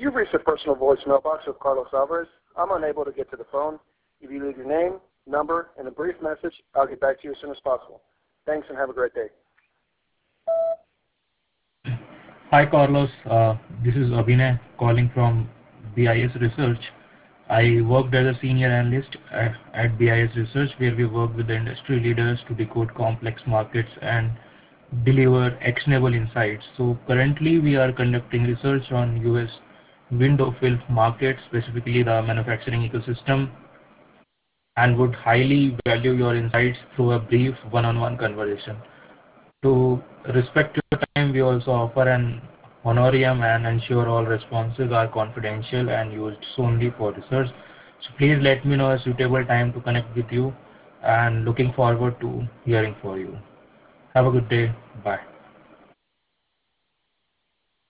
You've reached a personal voice mailbox of Carlos Alvarez. I'm unable to get to the phone. If you leave your name, number, and a brief message, I'll get back to you as soon as possible. Thanks and have a great day. Hi Carlos, this is Abhinay calling from BIS Research. I worked as a senior analyst at BIS Research, where we work with the industry leaders to decode complex markets and deliver actionable insights. So currently we are conducting research on US window film market, specifically the manufacturing ecosystem, and would highly value your insights through a brief one-on-one conversation. To respect your time, we also offer an honorarium and ensure all responses are confidential and used solely for research. So please let me know a suitable time to connect with you, and looking forward to hearing from you. Have a good day. Bye.